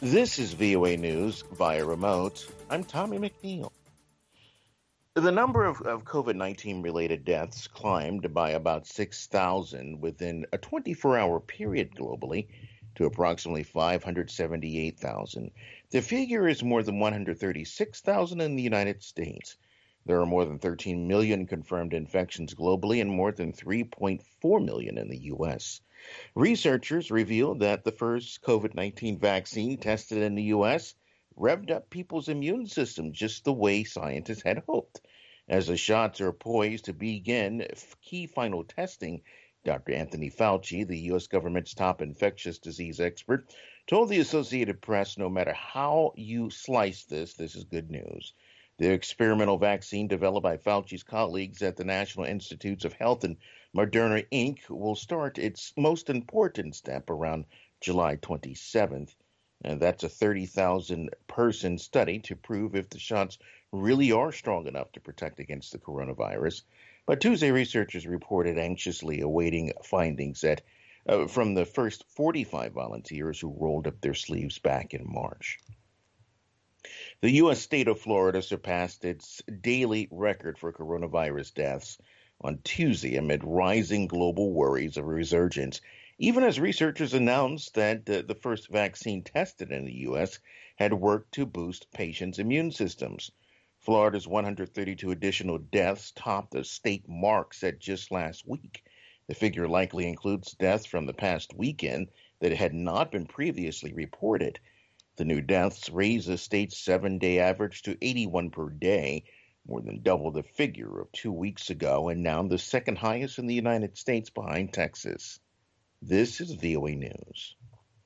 This is VOA News via remote. I'm Tommy McNeil. The number of COVID 19 related deaths climbed by about 6,000 within a 24-hour period globally to approximately 578,000. The figure is more than 136,000 in the United States. There are more than 13 million confirmed infections globally and more than 3.4 million in the U.S. Researchers revealed that the first COVID 19 vaccine tested in the U.S. revved up people's immune system just the way scientists had hoped. As the shots are poised to begin key final testing, Dr. Anthony Fauci, the U.S. government's top infectious disease expert, told the Associated Press no matter how you slice this is good news. The experimental vaccine developed by Fauci's colleagues at the National Institutes of Health and Moderna Inc. will start its most important step around July 27th. And that's a 30,000 person study to prove if the shots really are strong enough to protect against the coronavirus. But Tuesday, researchers reported anxiously awaiting findings from the first 45 volunteers who rolled up their sleeves back in March. The U.S. state of Florida surpassed its daily record for coronavirus deaths on Tuesday amid rising global worries of a resurgence, even as researchers announced that the first vaccine tested in the U.S. had worked to boost patients' immune systems. Florida's 132 additional deaths topped the state mark set just last week. The figure likely includes deaths from the past weekend that had not been previously reported. The new deaths raise the state's 7-day average to 81 per day, more than double the figure of 2 weeks ago, and now the second highest in the United States behind Texas. This is VOA News.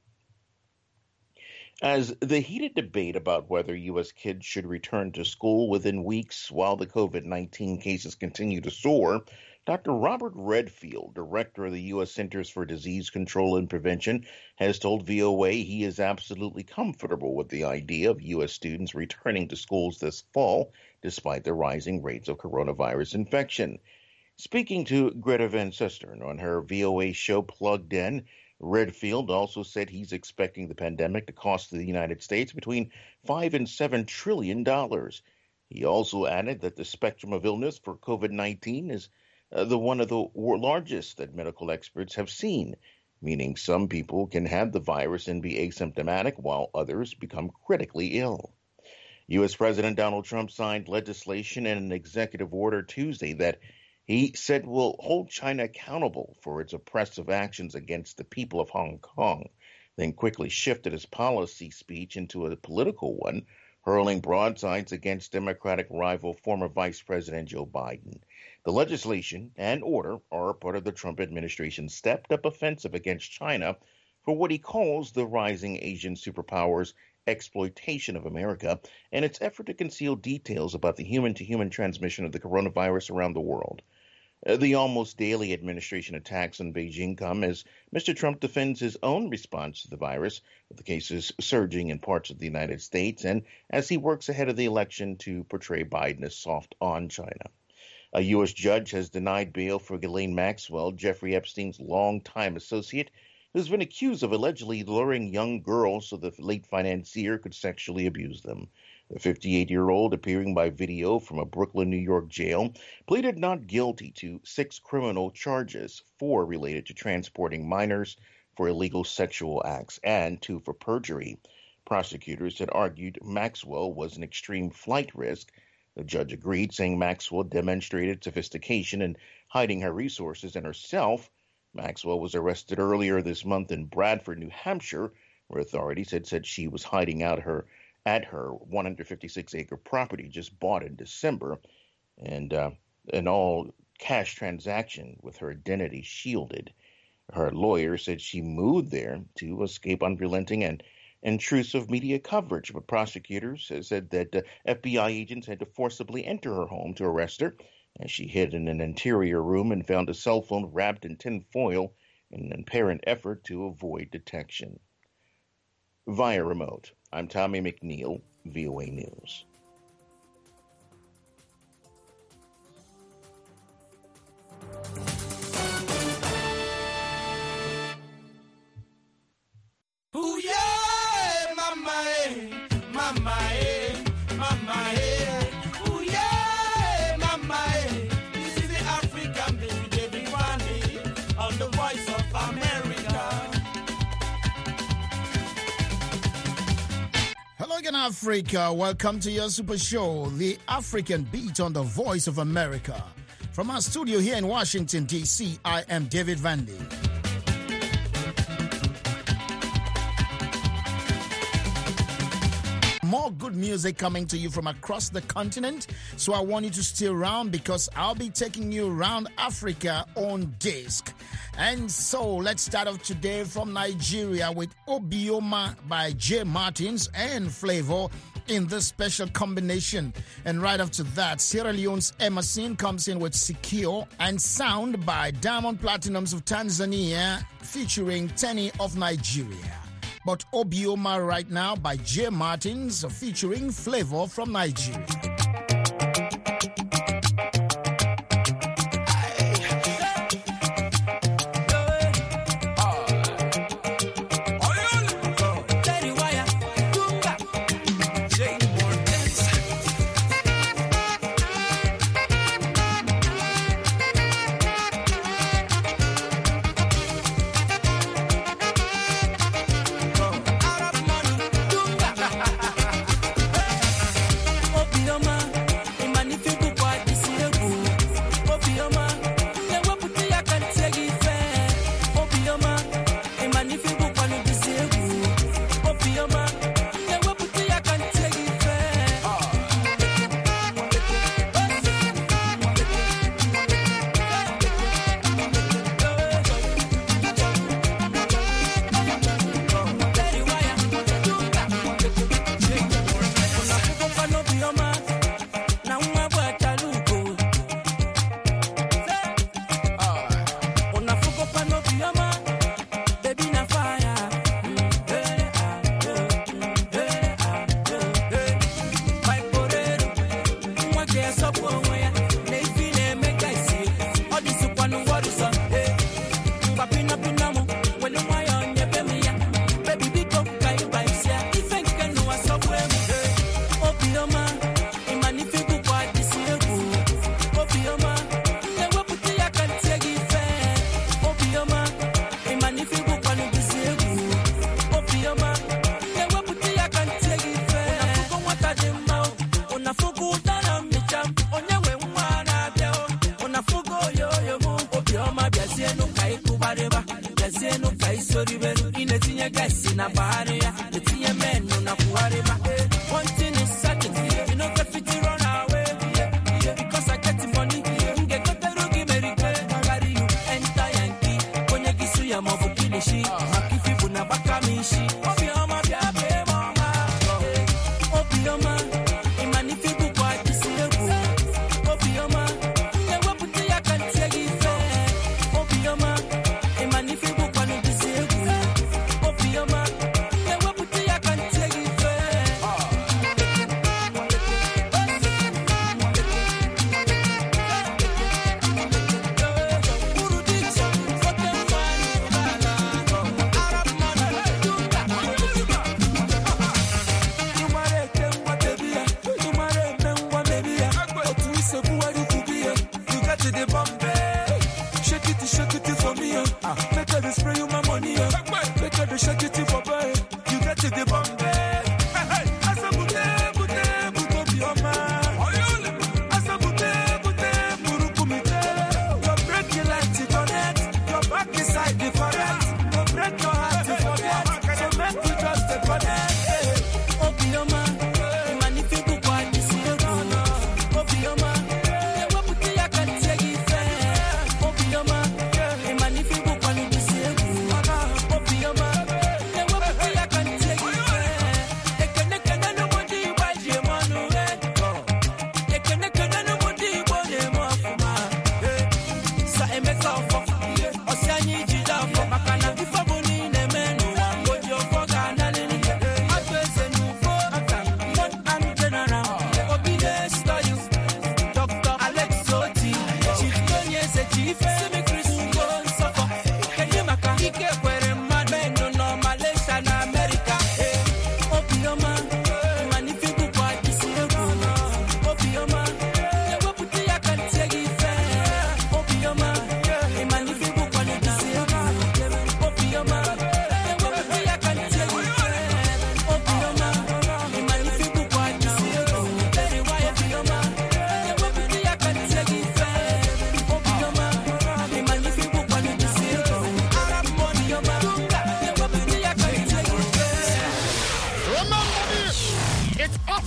As the heated debate about whether U.S. kids should return to school within weeks while the COVID-19 cases continue to soar, Dr. Robert Redfield, director of the U.S. Centers for Disease Control and Prevention, has told VOA he is absolutely comfortable with the idea of U.S. students returning to schools this fall, despite the rising rates of coronavirus infection. Speaking to Greta Van Susteren on her VOA show Plugged In, Redfield also said he's expecting the pandemic to cost the United States between $5 and $7 trillion. He also added that the spectrum of illness for COVID-19 is the one of the largest that medical experts have seen, meaning some people can have the virus and be asymptomatic while others become critically ill. U.S. President Donald Trump signed legislation and an executive order Tuesday that he said will hold China accountable for its oppressive actions against the people of Hong Kong, then quickly shifted his policy speech into a political one, hurling broadsides against Democratic rival former Vice President Joe Biden. The legislation and order are part of the Trump administration's stepped-up offensive against China for what he calls the rising Asian superpower's exploitation of America and its effort to conceal details about the human-to-human transmission of the coronavirus around the world. The almost daily administration attacks on Beijing come as Mr. Trump defends his own response to the virus, with the cases surging in parts of the United States, and as he works ahead of the election to portray Biden as soft on China. A U.S. judge has denied bail for Ghislaine Maxwell, Jeffrey Epstein's longtime associate, who's been accused of allegedly luring young girls so the late financier could sexually abuse them. The 58-year-old, appearing by video from a Brooklyn, New York jail, pleaded not guilty to 6 criminal charges, 4 related to transporting minors for illegal sexual acts and 2 for perjury. Prosecutors had argued Maxwell was an extreme flight risk. The judge agreed, saying Maxwell demonstrated sophistication in hiding her resources and herself. Maxwell was arrested earlier this month in Bradford, New Hampshire, where authorities had said she was hiding out at her 156-acre property just bought in December, and an all-cash transaction with her identity shielded. Her lawyer said she moved there to escape unrelenting and intrusive media coverage, but prosecutors said that FBI agents had to forcibly enter her home to arrest her, as she hid in an interior room and found a cell phone wrapped in tin foil in an apparent effort to avoid detection. Via remote, I'm Tommy McNeil, VOA News. Ooh, yeah, mama. Africa, welcome to your super show, The African Beat on the Voice of America. From our studio here in Washington, D.C., I am David Vandy. More good music coming to you from across the continent, so I want you to stay around because I'll be taking you around Africa on disc. And so let's start off today from Nigeria with Obioma by Jay Martins and Flavor in this special combination. And right after that, Sierra Leone's Emerson comes in with Secure and Sound by Diamond Platinums of Tanzania featuring Tenny of Nigeria. But Obioma right now by Jay Martins featuring Flavor from Nigeria.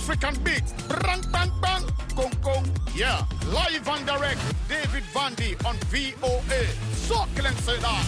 African beat. Bang, bang, bang. Kong, kong. Yeah. Live and direct. David Vandy on VOA. Succulent say that.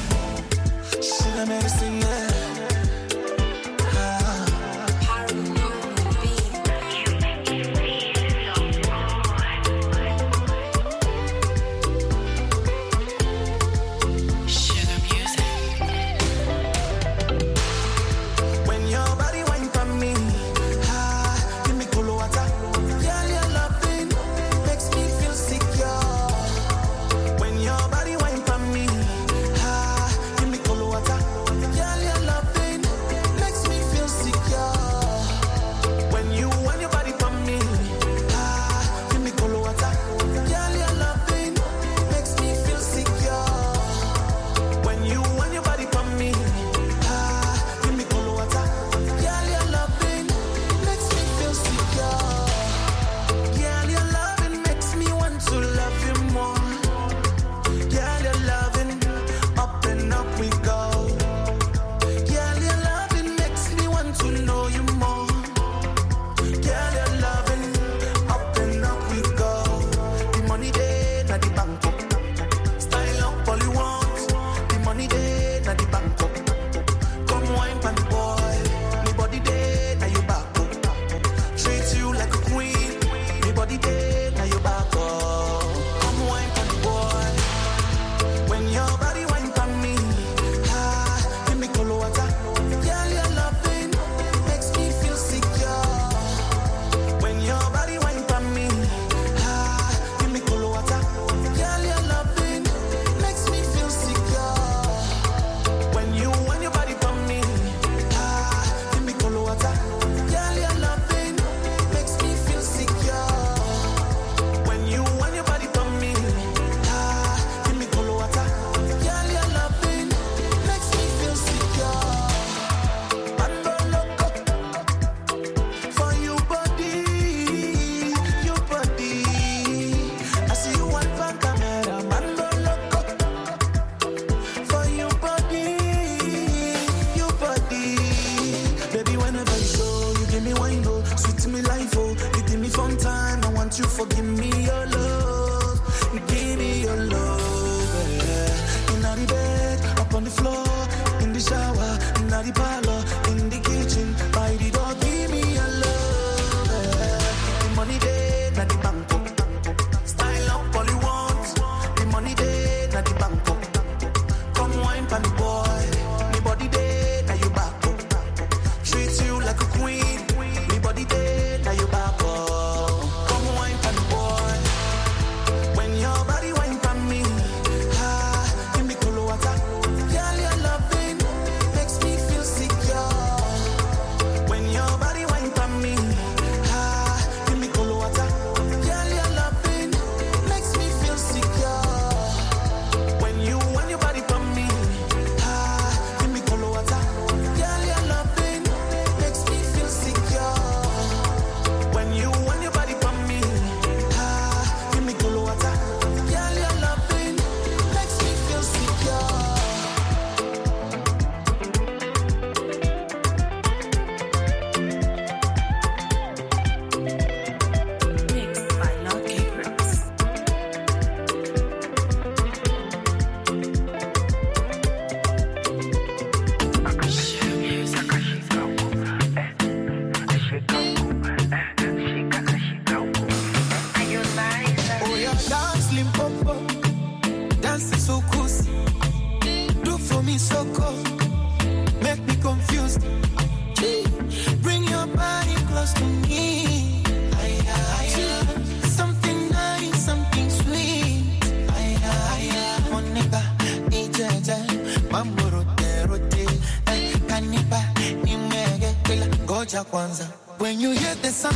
When you hear the sound,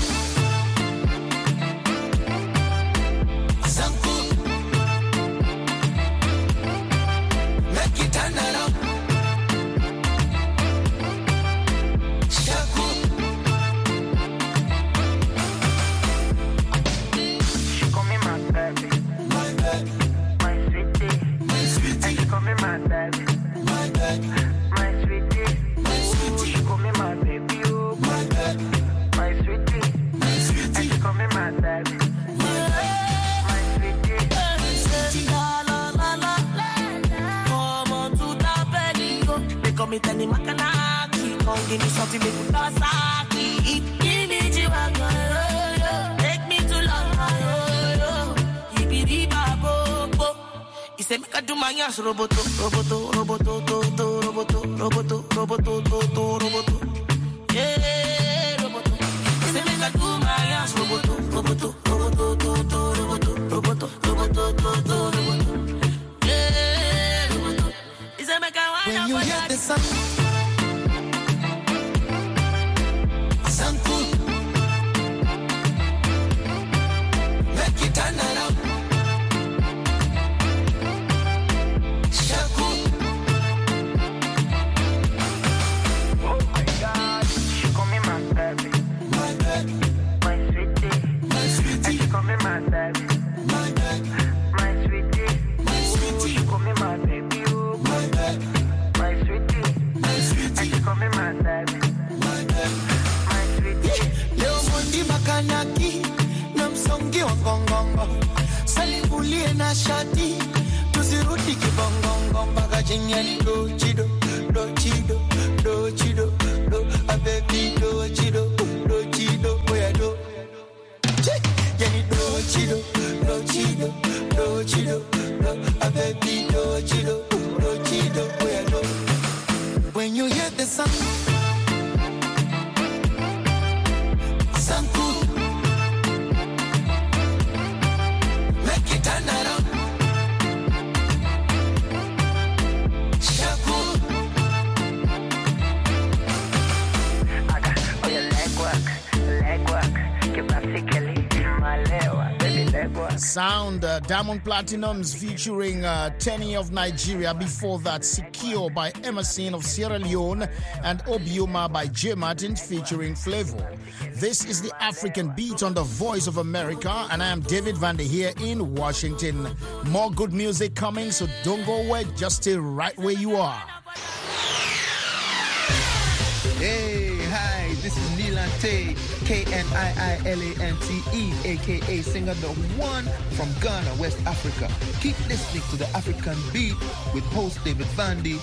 make it turn around. Shaku. She call me my baby, my baby, my sweetie, my sweetie. And she call me my baby, my baby, my sweetie, my sweetie. She call me my baby, oh my baby, my sweetie. come give me something make me pass out. Give me G-Wagon, take me to London, he said, make I do my ass, roboto, roboto, roboto, roboto, roboto, roboto, roboto, roboto. Yeah, roboto. He said, make I do my ass, roboto, roboto, roboto, roboto, roboto, roboto, roboto. Yeah, roboto. He said, make I when you hear the sound cool, make it turn around. Shati tusirudi kibongongo mpaka jinyani do chido do chido do chido do abebi do chido oya do yani do chido do abebi do chido oya do. When you hear the sound cool, make it turn around. Sound Diamond Platinums featuring Tenny of Nigeria. Before that, Secure by Emerson of Sierra Leone and Obioma by J. Martin featuring Flavor. This is the African Beat on the Voice of America, and I am David Vander here in Washington. More good music coming, so don't go away. Just stay right where you are. Hey, hi, this is Nilante, Kniilante, aka singer the one from Ghana, West Africa. Keep listening to the African Beat with host David Vandy.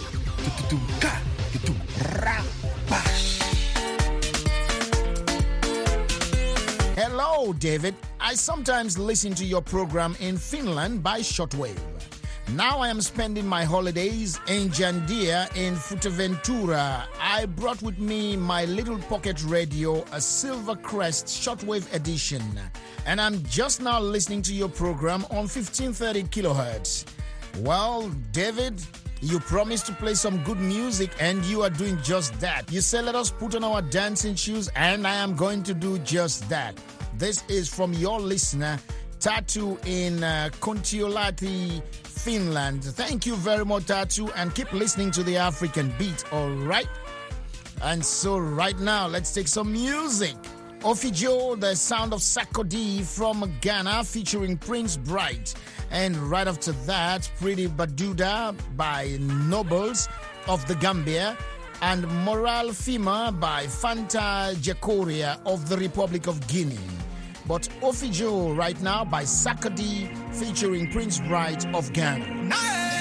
Hello, David. I sometimes listen to your program in Finland by shortwave. Now I am spending my holidays in Jandia in Fuerteventura. I brought with me my little pocket radio, a Silver Crest shortwave edition. And I'm just now listening to your program on 1530 kilohertz. Well, David, you promised to play some good music and you are doing just that. You said let us put on our dancing shoes and I am going to do just that. This is from your listener, Tatu in Kontiolahti, Finland. Thank you very much, Tatu, and keep listening to the African Beat, all right? And so right now, let's take some music. Ofijo, the sound of Sakodi from Ghana featuring Prince Bright. And right after that, Pretty Baduda by Nobles of the Gambia. And Moral Fima by Fanta Jacoria of the Republic of Guinea. But Ofijo right now by Sakodi featuring Prince Bright of Ghana.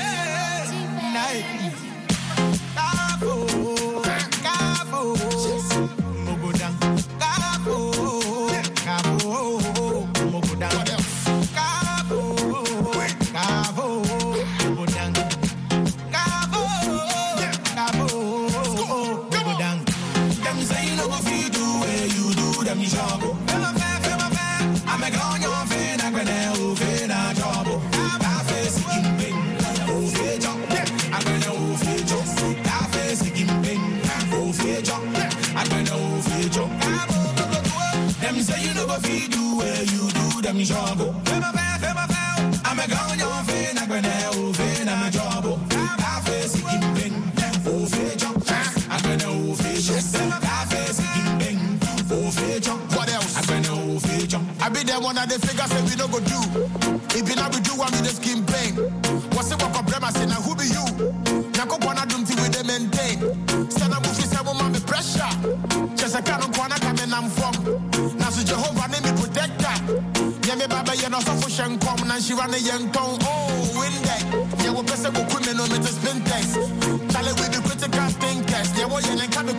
One of the figures say we don't go do. If you not be do one with the skin pain. What's the work of premise now who be you? Nako bona dum ti with the maintain. Stand up if you say woman be pressure. Just a cannon corner coming I'm from. Now so Jehovah name me protector. Yeah me baba you know so for shen come and she run a young tongue. Oh win that. Yeah we person go criminal me to spin test. Charlie we be critical thinkers. Yeah what you can be go to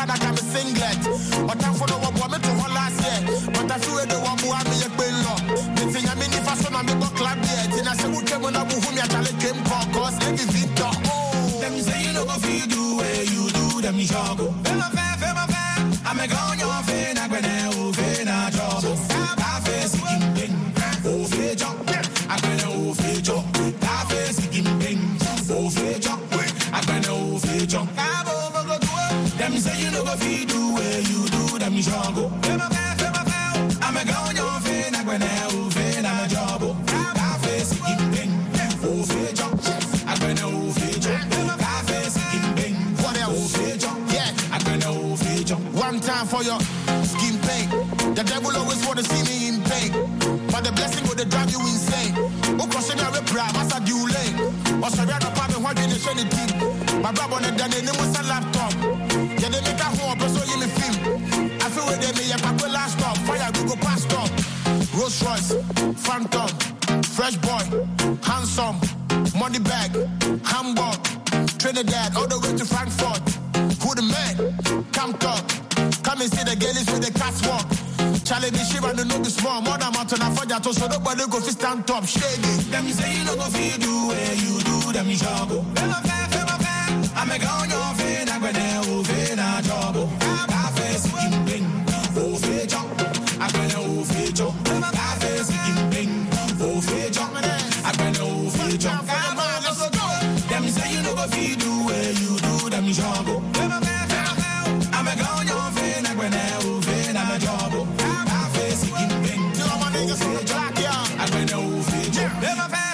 Ghana can be singlet. But I'm for the one woman to hold last year. But I feel the one who had me a bill. The thing I mean, if I saw my book club yet, and I said, who came on up with me, I tell it came cause every Victor. Oh, them say you know what you do, where you do, them you shall go. Feel my fair, I'm a gun, you're fair, I'm going to fair, not job. I face him, oh, fair job. I'm going to fair job. I face him, oh, fair job. I'm going to fair job. Them say you know what you do, where you do, them you shall go. Feel my fair, I'm a gun, you're fair, I'm going to fair, not job. I face him, oh, fair job. I'm going to fair job. I face him, what else? Fair job. Yeah, I'm going to fair job. One time for your skin pain. The devil always want to see me in pain, but the blessing will drive you insane. Who cross me a reply, must I do lane? Or sorry, I don't have what you show the team. My brother on the day, they must a laptop. Yeah, they make a home, so you me film. I feel where they may have a last stop. Fire, Google past stop. Rolls Royce, Phantom, Fresh Boy, Handsome, Money Bag, Hamburg, Trinidad, all the way to Frankfurt. Who the man? Come talk. Come and see the girls with the catwalk. Charlie the Shiva no know the small. More than mountain I find so nobody go fi stand top. Shady. Them say you no go fi do where you do. Them you shall go. Feel my fair. I'm a gun your fair. I'm gonna over na job. I face him bing. Over job. I'm gonna over job. I face him bing. Over job. I'm gonna over job. Come on, let's go. Them say you no go fi do where you do. Them you shall go. Feel my fair. I'm a gun your fair. I'm gonna over na job. I face him bing. No my niggas so black yeah. I'm gonna over job. Feel my fair.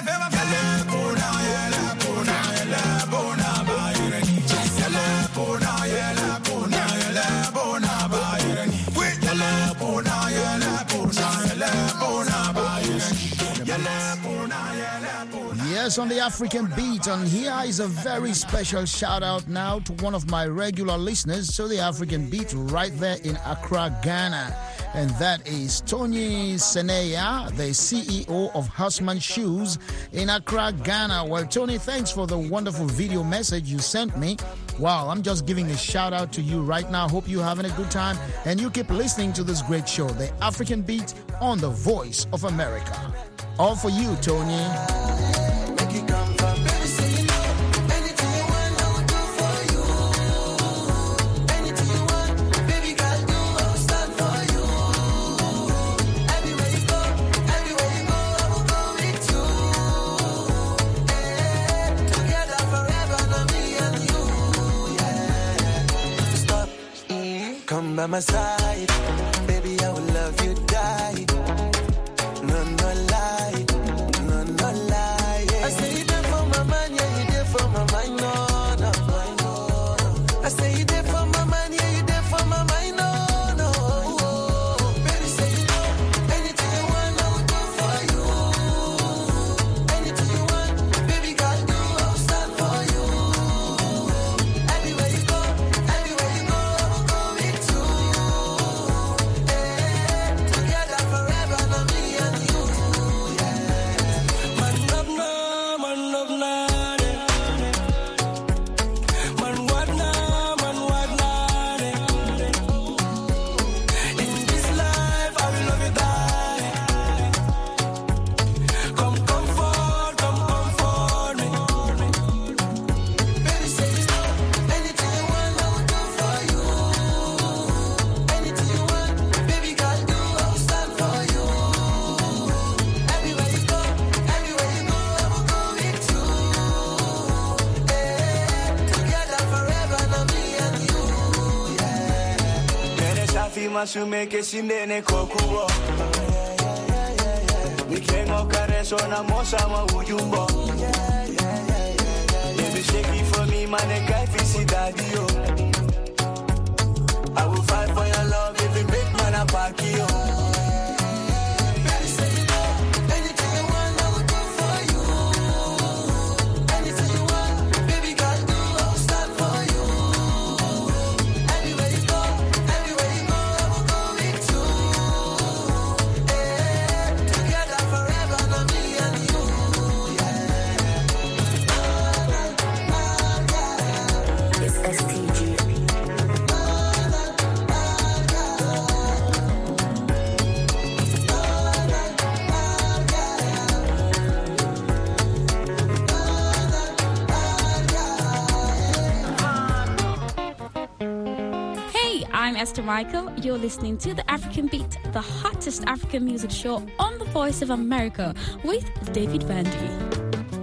Yes, on the African beat, and here is a very special shout out now to one of my regular listeners to the African beat right there in Accra, Ghana. And that is Tony Seneya, the CEO of Houseman Shoes in Accra, Ghana. Well, Tony, thanks for the wonderful video message you sent me. Wow, I'm just giving a shout out to you right now. Hope you're having a good time and you keep listening to this great show, The African Beat on the Voice of America. All for you, Tony. Come by my side, baby, I will love you, die. No lie, no lie. Yeah. I say you there for my man, yeah, you there for my mind, no. I say you there for my man, yeah, you there for my mind, no. Baby, say you know, anything you want, I will do for you. Anything you want, baby, girl, do, I'll stand for you. Everywhere you go, I will go with you. Together forever, no me and you. Man love na, man what na, in this life I will love you die. Come comfort me. Baby, say you know, anything you want, I will do for you. Anything you want, baby girl, do, I'll stand for you. Everywhere you go, I will go with you. Together forever, no me and you. Mene safi masu meke sindene kokubo. Mikengo kareso na mosa ma ujumbo. Baby shake it for me, man, kai fisi daddy yo. I will fight for your love if you make man a party yo. Baby say you know, anything you want, I will do for you. Anything you want, baby girl, do, I'll stand for you. Everywhere you go, I will go with you. Together forever, no me and you. It's STG. I'm Esther Michael. You're listening to The African Beat, the hottest African music show on the Voice of America with David Vandy.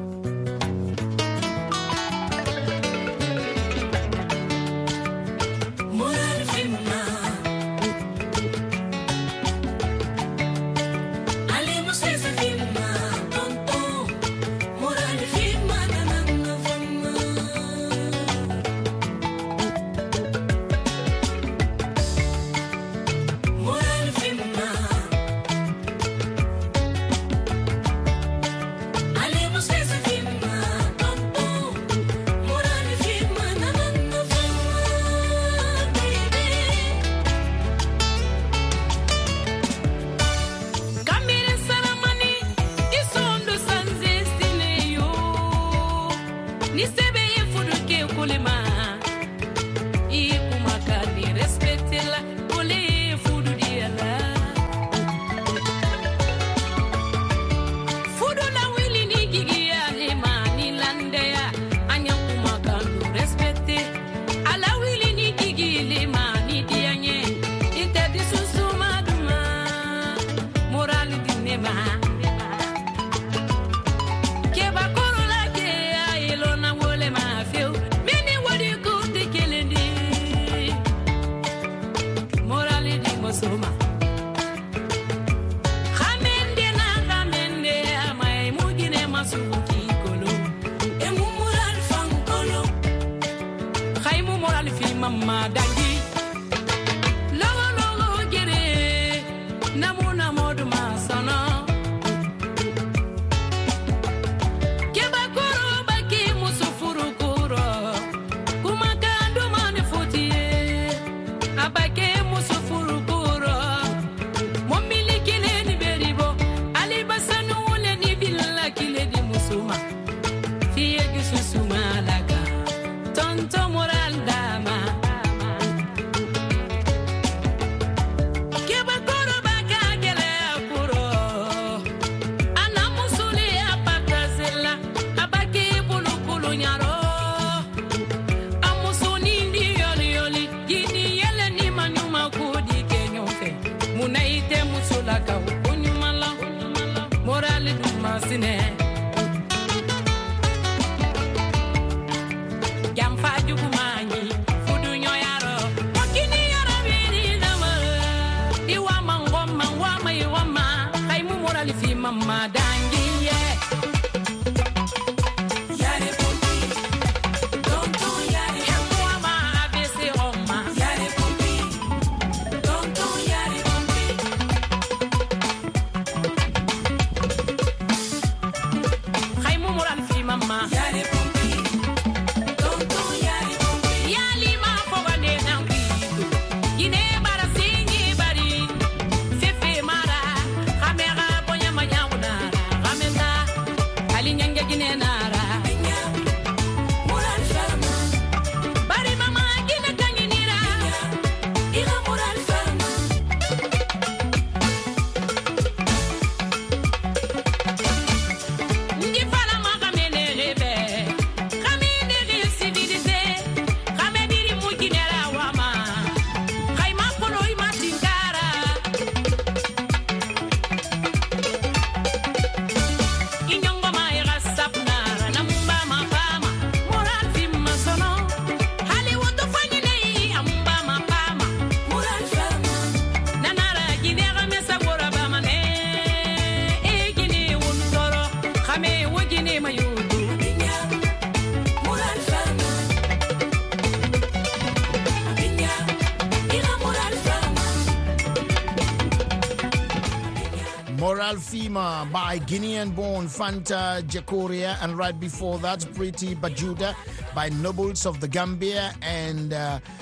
Moral Fema by Guinean-born Fanta Jacoria, and right before that, Pretty Bajuda by Nobles of the Gambia, and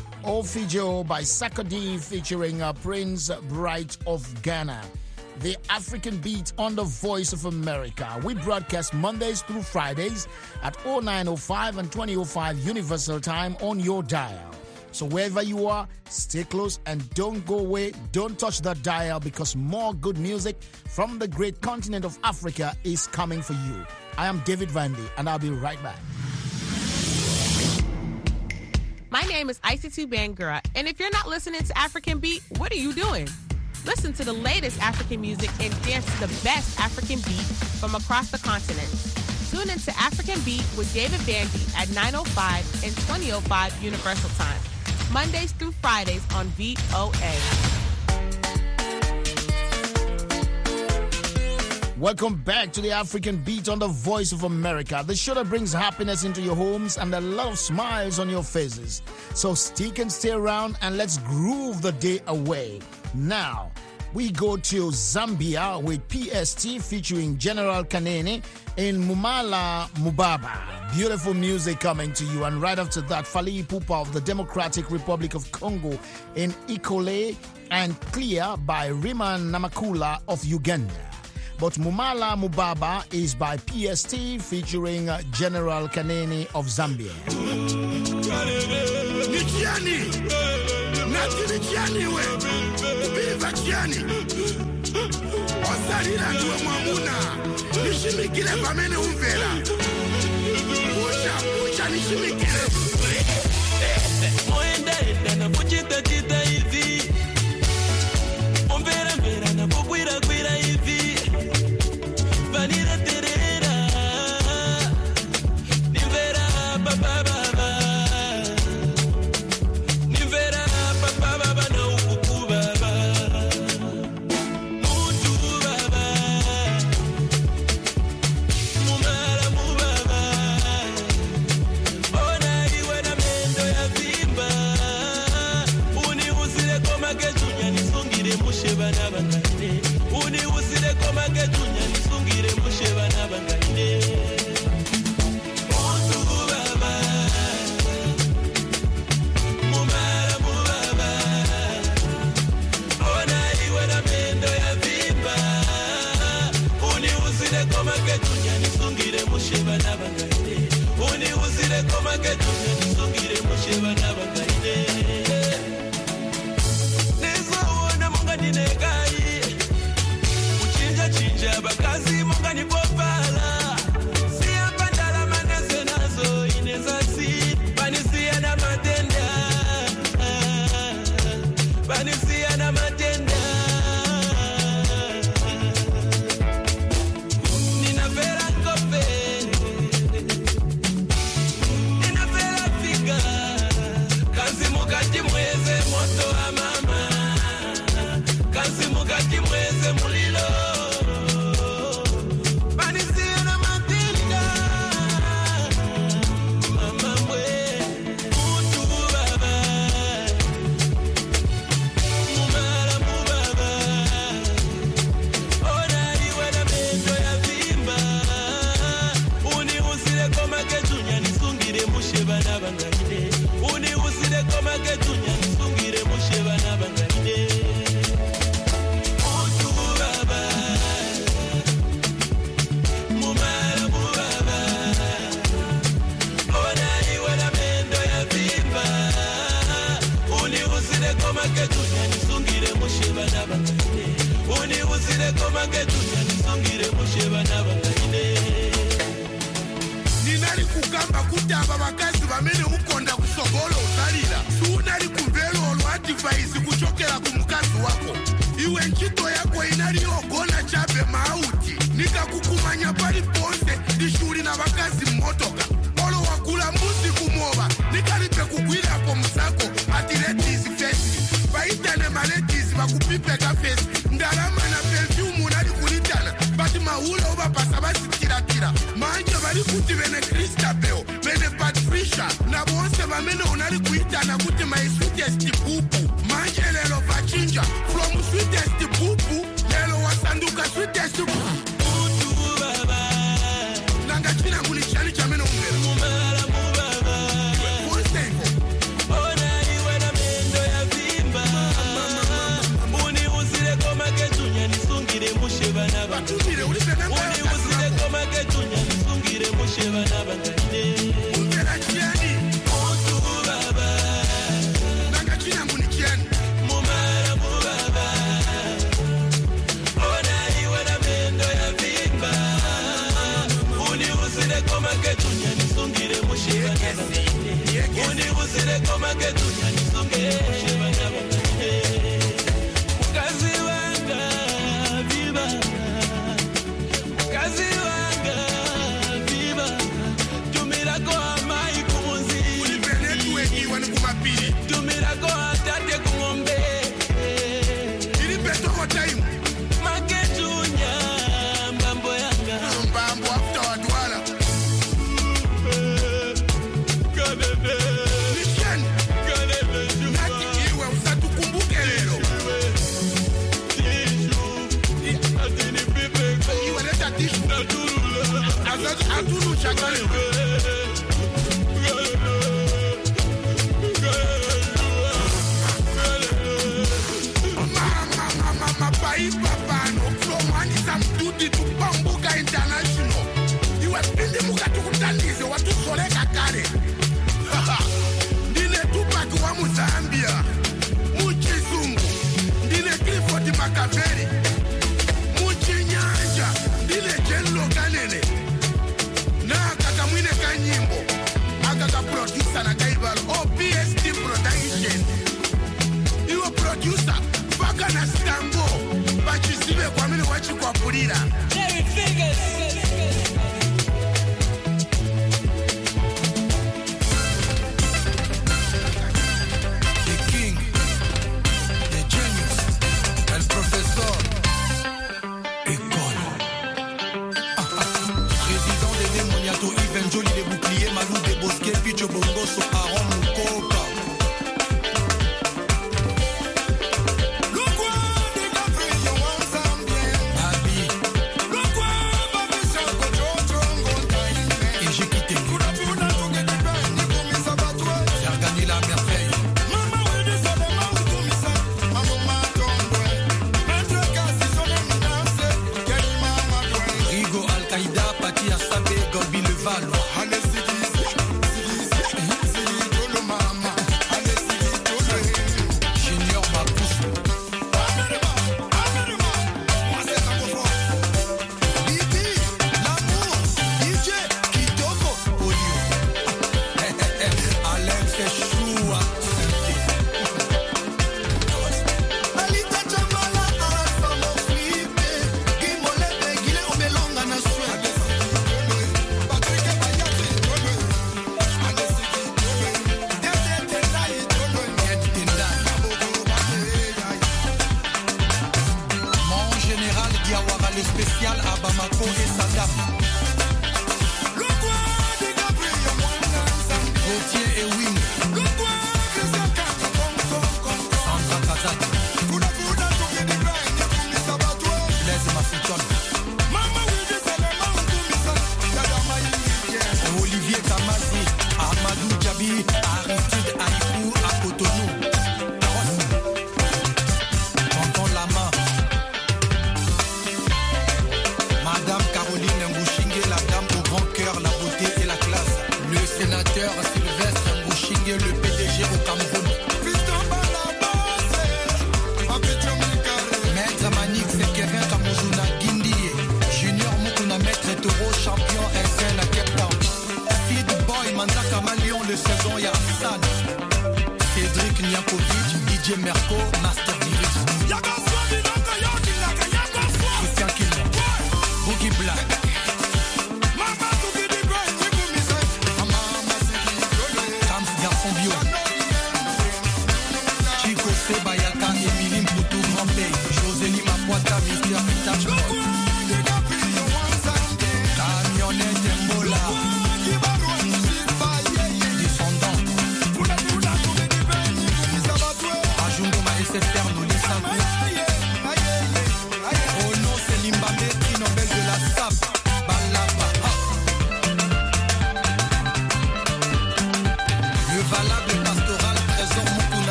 Ofijo by Sakadi featuring Prince Bright of Ghana. The African Beat on the Voice of America. We broadcast Mondays through Fridays at 0905 and 2005 Universal Time on your dial. So wherever you are, stay close and don't go away. Don't touch that dial, because more good music from the great continent of Africa is coming for you. I am David Vandy, and I'll be right back. My name is Isatu Bangura, and if you're not listening to African Beat, what are you doing? Listen to the latest African music and dance to the best African beat from across the continent. Tune into African Beat with David Bandy at 9:05 and 20:05 Universal Time, Mondays through Fridays on VOA. Welcome back to the African Beat on the Voice of America, the show that brings happiness into your homes and a lot of smiles on your faces. So stick and stay around and let's groove the day away. Now, we go to Zambia with PST featuring General Kanene in Mumala Mubaba. Beautiful music coming to you. And right after that, Fally Ipupa of the Democratic Republic of Congo in Ikole and Clear by Riemann Namakula of Uganda. But Mumala Mubaba is by PST featuring General Kanene of Zambia.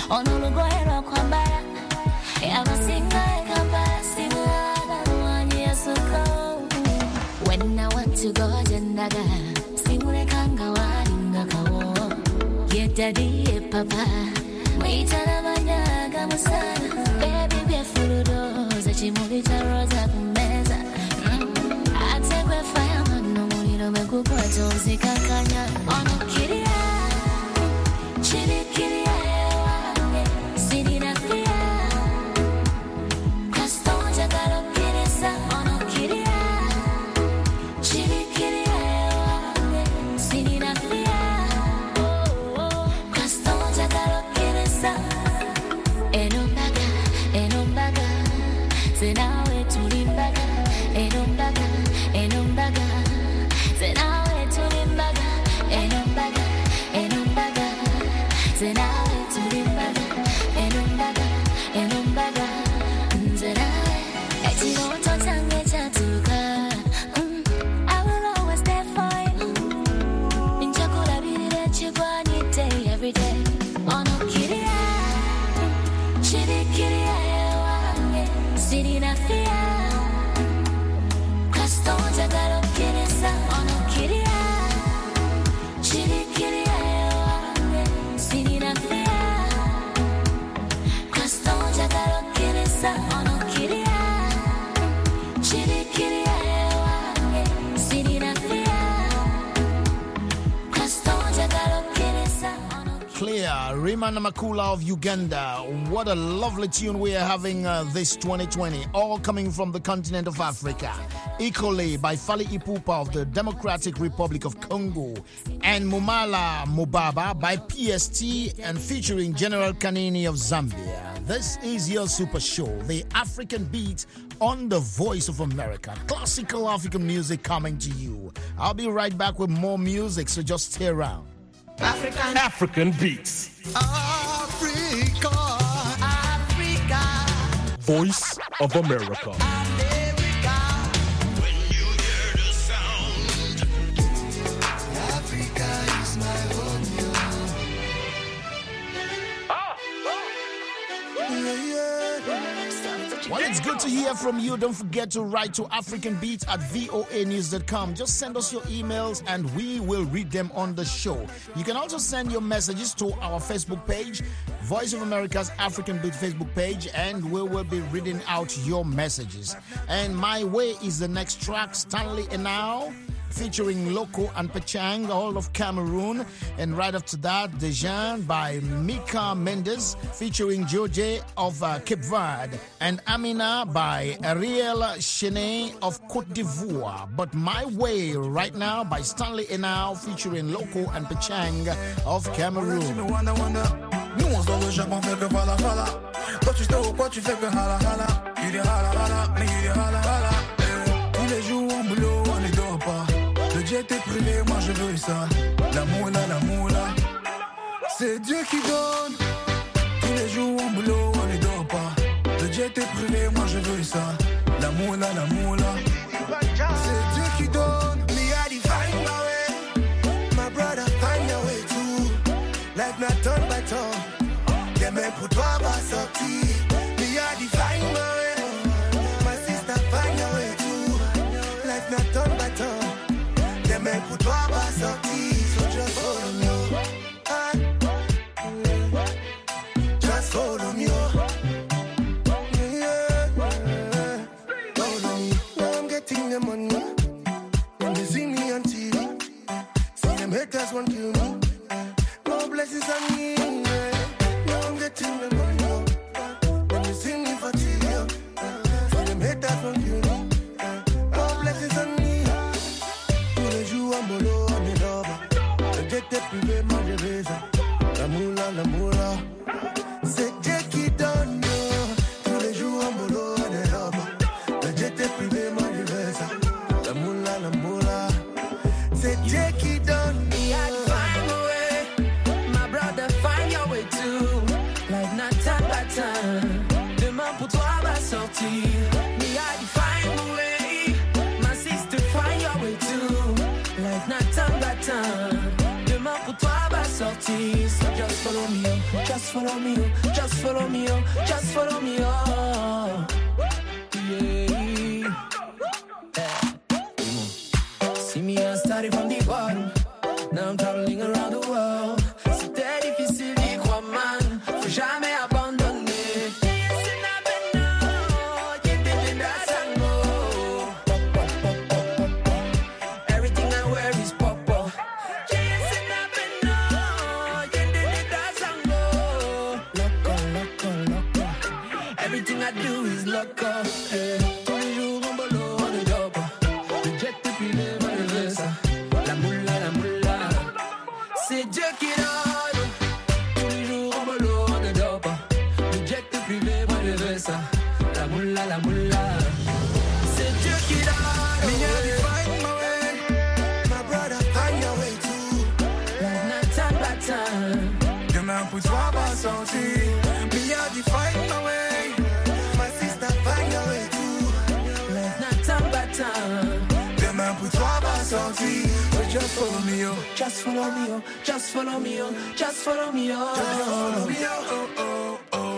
ono lugoye kwambara abasinga ekambala simuwaga wanyi yasuko when I want to go jendaga simulekanga walinga kawo ye daddy ye papa mwitana banyaga musana baby byefuludoza chimuli cha roza kumeza atekwe fireman no muliro megukwato uzikakanya ono kiria chiri kiria ewange sinina fia kastonja galo kirisa ono kiria chiri kiria ewange sinina fia kastonja galo kirisa enombaga senawe tulimbaga enombaga senawe tulimbaga enombaga senawe tulimbaga enombaga senawe echiroto change chatuka I will always there for you ninchakulabirira chigwanite every day ono kiria chiri kiria ewange sirina fia kastonja galo kirisa ono kiria chiri kiria ewange sirina fia kastonja galo kirisa ono kiria chiri kiria ewange sirina fia kastonja galo kirisa ono Clear, Rima Namakula of Uganda. What a lovely tune we are having this 2020, all coming from the continent of Africa. Equally by Fally Ipupa of the Democratic Republic of Congo and Mumala Mubaba by PST and featuring General Kanini of Zambia. This is your super show, the African Beat on the Voice of America. Classical African music coming to you. I'll be right back with more music, so just stay around. African Beats. Africa. Voice of America. When you hear the sound, Africa is my home. Well, it's good to hear from you. Don't forget to write to africanbeat@voanews.com. Just send us your emails and we will read them on the show. You can also send your messages to our Facebook page, Voice of America's African Beat Facebook page, and we will be reading out your messages. And My Way is the next track, Stanley Enao, featuring Loco and Pachang, all of Cameroon. And right after that, Dejan by Mika Mendes, featuring George of Cape Verde. And Amina by Ariel Chenet of Côte d'Ivoire. But My Way right now by Stanley Enao, featuring Loco and Pachang of Cameroon. Nous on sort le Japon, fait que vala vala. Quand tu sors ou quoi tu fais que hala hala. Il est hala hala, mais il est hala hala. Tous les jours en boulot, on ne dort pas. Le jet est privé, moi je veux ça. La moula, c'est Dieu qui donne. Tous les jours en boulot, on ne dort pas. Le jet est privé, moi je veux ça. La moula, c'est Dieu qui donne. Me I define my way. My brother find your way too. Life not turn by turn. Des mains pour toi va sortir. Me I define my way. My sister find your way too. Life not turn by turn. Des mains pour toi va sortir. So just follow me. Just follow me. Follow me. Now I'm getting the money. When they see me on TV, see them haters won't kill me. No blessings on me. Now I'm getting the money. When they see me for TV, see them haters won't kill me. No blessings on me. Tous les jours en bolo, on est là-bas. Le jet est privé, moi je vais ça. La moula, c'est Dieu qui donne. Tous les jours en bolo, on est là-bas. Le jet est privé, moi je vais ça. La moula, c'est Dieu qui donne. Me, I find my way. My brother, find your way too. Life not time by time. Demain pour toi va sortir. Me, I find my way. My sister, find your way too. Life not time by time. Demain pour toi va sortir. So just just follow me, oh, just follow me, oh, just follow me, oh, just follow me, oh. Yeah. See me, I started from the bottom. Now I'm traveling around the world. C'était difficile d'y croire, man. Faut jamais abandonner. Everything I wear is pop-up. Everything I do is loco. Tous les jours en bolo, on est dope. Le jet est privé, moi je veux ça. La moula, c'est Dieu qui donne. Tous les jours en bolo, on est dope. Le jet est privé, moi je veux ça. La moula, c'est Dieu qui donne. Me have to find my way. My brother, find your way too. Like night time, bad time. Demain pour toi va sortir. Me have to find my way. My sister, find your way too. Like night time, bad time. Demain pour toi va sortir. So just follow me, oh. Just follow me, oh. Just follow me, oh. Just follow me, oh. Just follow me, oh, oh, oh, oh.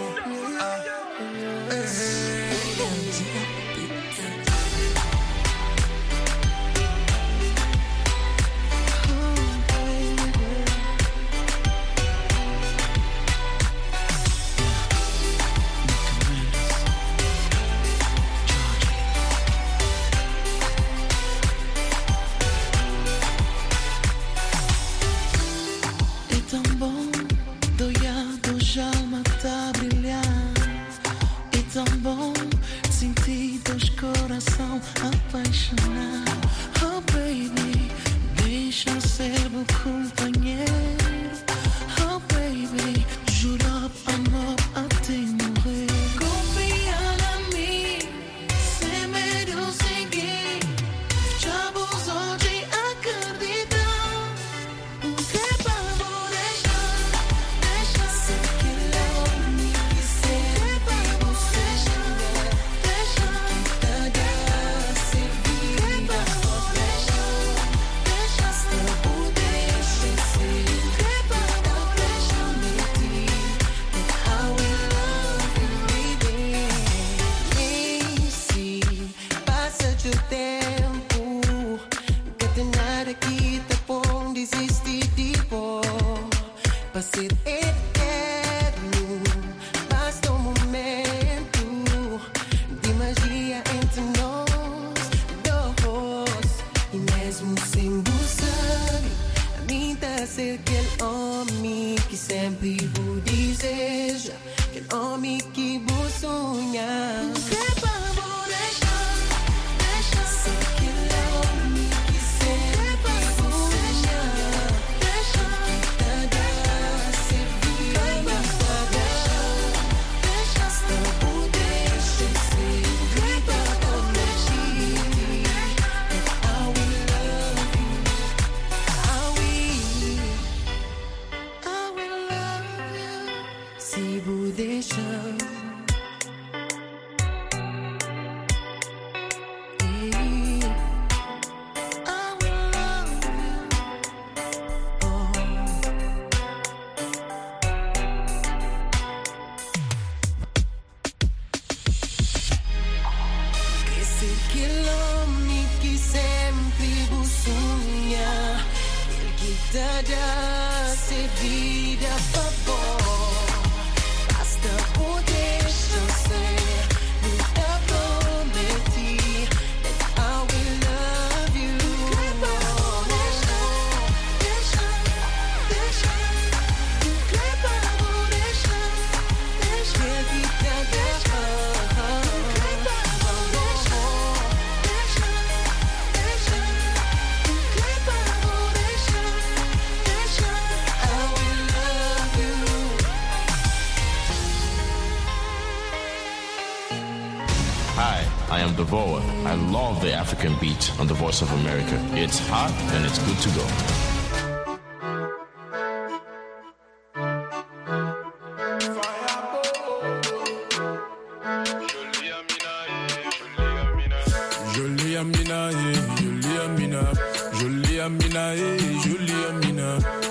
Coração apaixonar. Oh baby, deixa eu ser meu companheiro. Oh baby, juro amor até morrer. Confia em mim, sem medo seguir. Já abusou de acreditar. O que vou deixar sem que leve me quiser. Ser eterno, basta momento de magia entre nós dois. E mesmo sem buscar, a mim tá ser aquele homem que sempre vou deseja, aquele homem que vou sonhar. I love the African beat on the Voice of America. It's hot and it's good to go. Jolie Amina, jolie Amina, jolie Amina, jolie Amina. On dit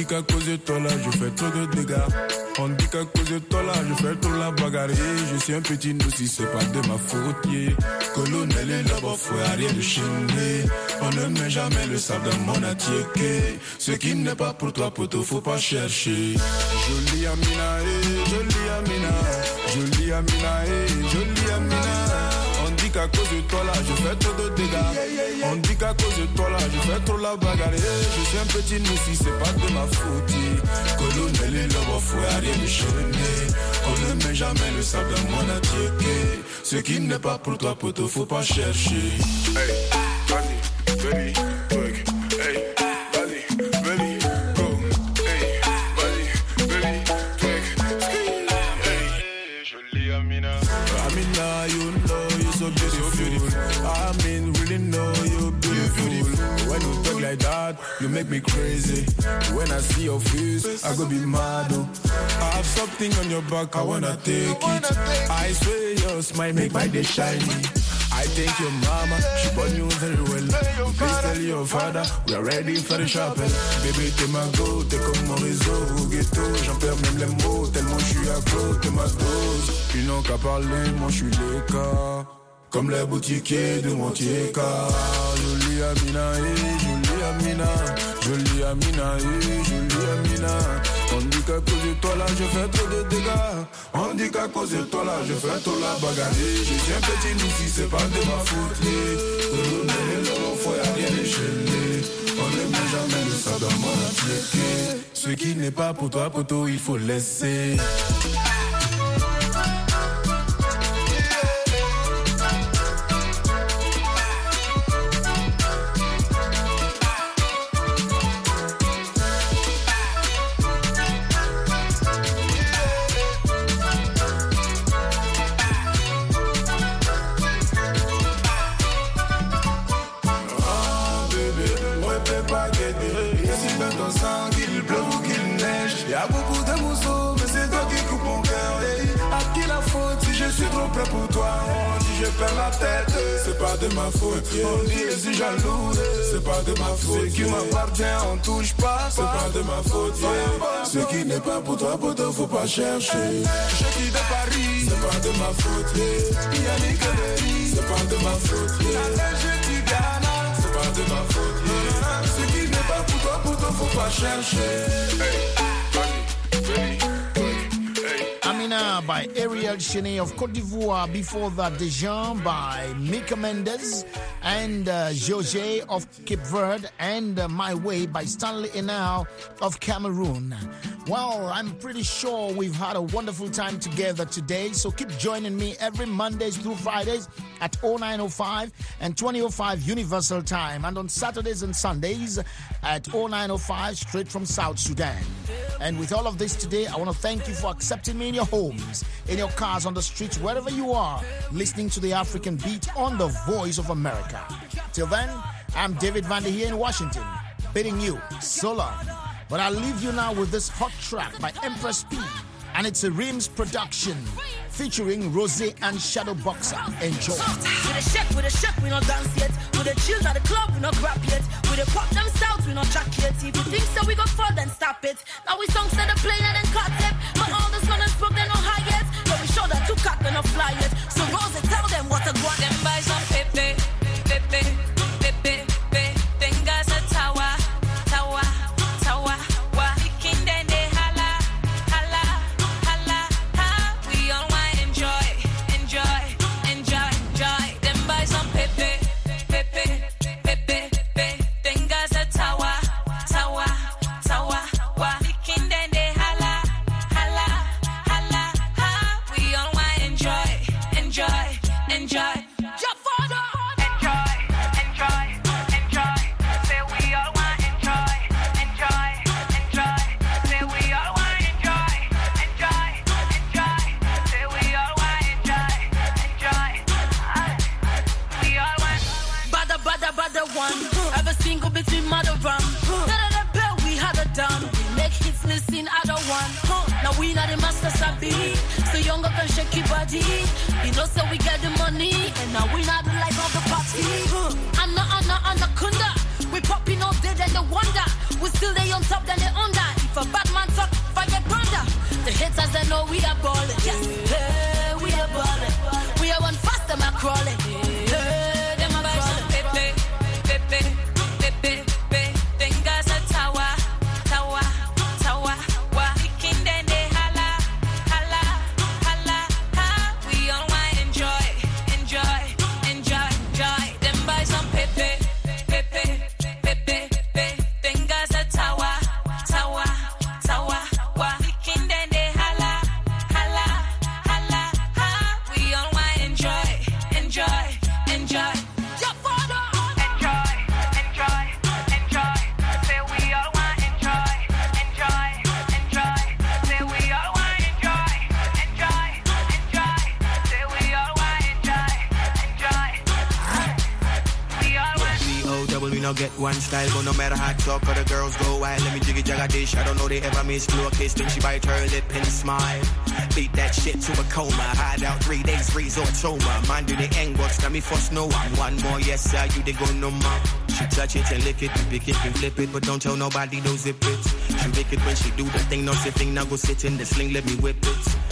qu'à cause de toi là, je fais trop de dégâts. On dit qu'à cause de toi là, je fais trop la bagarre. Je suis un petit nous si c'est pas de ma faute. Yeah. Colonel et là-bas, faut rien de chaîner. On ne met jamais le sable dans mon attiéké. Ce qui n'est pas pour toi, poto, faut pas chercher. Jolie Amina, jolie Amina. Jolie Amina, jolie Amina. On dit qu'à cause de toi là, je fais trop de dégâts. On dit qu'à cause de toi là, je fais trop la bagarre. Je suis un petit nous si c'est pas de ma faute. Colonel et là-bas, faut rien de chaîner. On ne met jamais le sable dans mon attiéké. Ce qui n'est pas pour toi, poto, faut pas chercher. Hey, Bunny, baby, quick. Hey, Bunny, baby, go. Hey, Bunny, baby, quick. Hey, jolie Amina. Amina, you know you're so beautiful. I mean, really know you're beautiful. When you talk like that, you make me crazy. When I see your face, I go be mad. Oh. I have something on your back, I wanna take it. I swear your smile make my day shiny. I thank your mama, she born you very well. Please tell your father, we are ready for the shopping. Bébé, t'es ma go, t'es comme mon réseau au ghetto. J'en perds même les mots, tellement je suis accro, t'es ma dose. Ils n'ont qu'à parler, moi je suis les cas. Comme les boutiquiers de Montier-Car. Jolie Amina, jolie Amina. Jolie Amina, jolie Amina. On dit qu'à cause de toi là, je fais trop de dégâts. On dit qu'à cause de toi là, je fais trop la bagarre. Je suis un petit nous si c'est pas de ma faute. Colonel, il faut rien déchaîner. On ne met jamais le sable dans mon attiéké. Ce qui n'est pas pour toi, poto, il faut laisser. Pour toi, on dit je perds la tête, c'est pas de ma faute. On dit je suis jaloux, c'est pas de ma faute. Ce qui m'appartient, on touche pas, c'est pas de ma faute. Ce qui n'est pas pour toi, poto, faut pas chercher. Je quitte de Paris, c'est pas de ma faute. Yannick Emery, c'est pas de ma faute. Je dis Ghana, c'est pas de ma faute. Ce qui n'est pas pour toi, poto, faut pas chercher. Hey, Bunny, Amina by Ariel Cheney of Côte d'Ivoire. Before that, Dejan by Mika Mendes and José of Cape Verde, and My Way by Stanley Enal of Cameroon. Well, I'm pretty sure we've had a wonderful time together today, so keep joining me every Mondays through Fridays at 0905 and 2005 Universal Time, and on Saturdays and Sundays at 0905 straight from South Sudan. And with all of this today, I want to thank you for accepting me in your homes, in your cars, on the streets, wherever you are, listening to the African Beat on the Voice of America. Till then, I'm David Vander here in Washington, bidding you so long. But I'll leave you now with this hot track by Empress P, and it's a Rims production featuring Rosé and Shadow Boxer. Enjoy. With a shake, we not dance yet. With a chill at the club, we not grab yet. With a pop them stouts, we not jack yet. If you think so, we go fall, then stop it. Now we songs that are playing and then cut it. But all this gonna smoke, they no high yet. So we show that two cat, they no fly yet. So Rosé, tell them what to go. Them buy some pepe, pepe, pepe, pepe. Fingers a tower, tower, tower. Kicking then they holla, holla, holla, ha. We all want enjoy, enjoy, enjoy, enjoy. Them buy some pepe, pepe, pepe, pepe. Fingers a tower, tower, tower. Kicking then they holla, holla, holla, ha. We all want enjoy, enjoy, enjoy. Jump for the enjoy, enjoy, enjoy. Say we all want enjoy, enjoy, enjoy. Say we all want enjoy, enjoy, enjoy. Say we all want enjoy, enjoy. We all want bada one. Ever single between mother rum. Da bell we had it done. We make hits listen other one. Now we not the master sabi. So younger can shake your body. You know so we get the money. And now we not the life of the party. Anna, anaconda. We popping all day then the wonder. We still they on top then they under. for Batman talk, fire thunder. The haters they know we are balling. Yes, hey, we are balling. We are one fast, them are crawling. Hey, them are crawling. Pepe, pepe, pepe, pepe. Fingers a tower, tower, tower. Wa kicking then they holla, holla, holla, ha. We all want enjoy, enjoy, enjoy, enjoy. Them buy some pepe, pepe, pepe, pepe. Fingers a tower, tower, tower. Wa kicking then they holla, holla, holla, ha. We all want enjoy, enjoy, enjoy. Your father. Enjoy, enjoy, enjoy. Say we all want enjoy, enjoy, enjoy. Say we all want enjoy, enjoy, enjoy. Say we all want enjoy, enjoy. We all want. C-O-double, we no get one style, but no matter how talk or the girls go wild. Let me jiggy jagga dish. I don't know they ever miss blue kiss. Then she bite her lip and smile. Beat that shit to a coma. Hide out 3 days, resort soma. Mind you the end box, got me first no one more. Yes sir, you they go no more. She touch it and lick it, pick it and flip it, but don't tell nobody don't zip it. She lick it when she do the thing, no zipping. Now go sit in the sling, let me whip it.